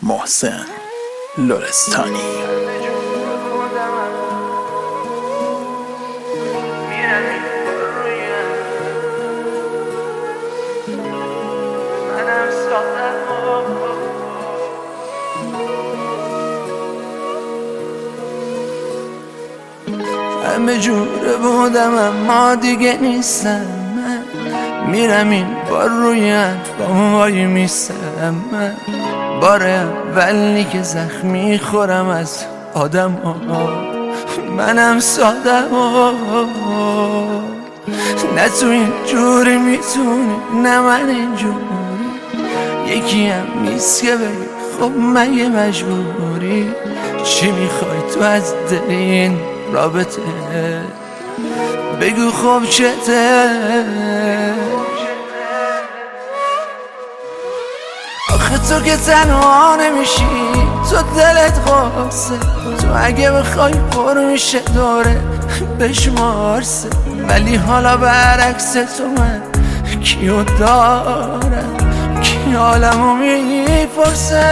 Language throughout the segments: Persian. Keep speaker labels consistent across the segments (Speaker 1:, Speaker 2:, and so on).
Speaker 1: محسن لرستانی.
Speaker 2: همه جوره بودم اما دیگه نیستم من، میرم این بار روی با وای میستم من، بار اولی که زخم میخورم از آدم ها. منم سادم نه تو این جوری میتونی نه من این جوری، یکی هم نیست که بگی خب مگه مجبوری، چی میخوای تو از دل این رابطه، بگو خب چته. آخه تو که تنها نمیشی، تو دلت قاسه، تو اگه بخوای پر میشه دوره بشمارسه، ولی حالا برعکس تو من کیو دارم، کی حالمو میپرسه.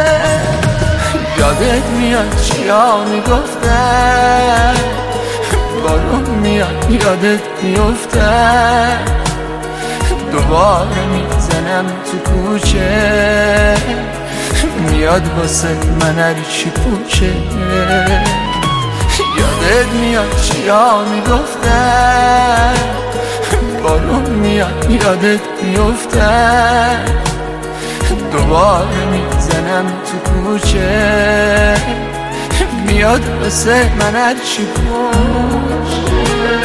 Speaker 2: یادت میاد چیا میگفتن، بارون میاد یادت میفتن، دوباره میزنم تو کوچه، میاد واسه من هرچی پوچه. یادت میاد چیا میگفتن، بارون میاد یادت میفتن، دوباره میزنم تو کوچه، میاد واسه من هرچی پوچه.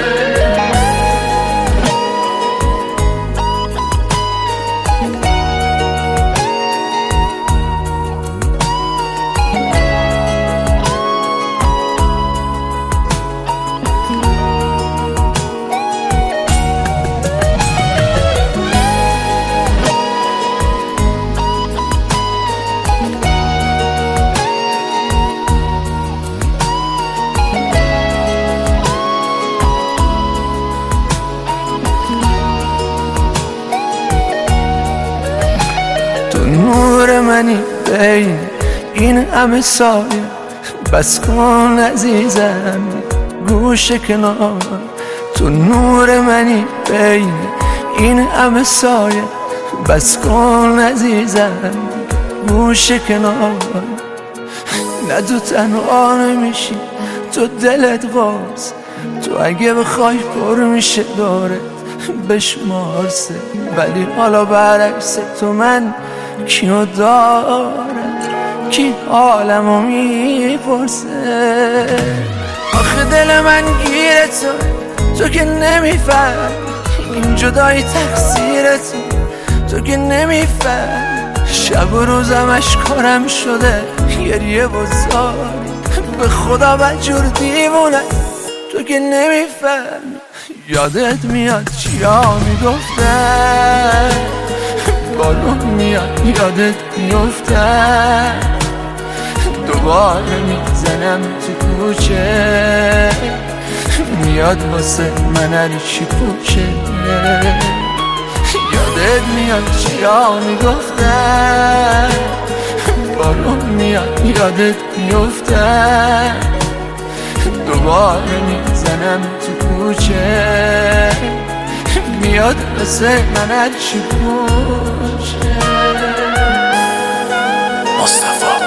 Speaker 2: نور منی بین این همه سایه، بس کن عزیزم گوش کنار، تو نور منی بین این همه سایه، بس کن عزیزم گوش کنار. نه تو تنها نمیشی، تو دلت باز، تو اگه بخوای پر میشه دارت بشمارسه، ولی حالا برعکس تو من کیو دارم، کی حالمو میپرسه. آخه دل من گیره تو که نمیفهم، این جدایی تقصیر تو که نمیفهم، شب و روزم اشکارم شده گریه و زاری، به خدا بدجور دیوونه تو که نمیفهم. یادت میاد چیا میگفتن، بارون میاد یادت میفتن، دوباره میزنم تو کوچه، میاد واسه من هرچی پوچه. یادت میاد چیا میگفتن، بارون میاد یادت میفتن، دوباره میزنم تو کوچه، میاد واسه من هرچی پوچه.
Speaker 1: مصطفی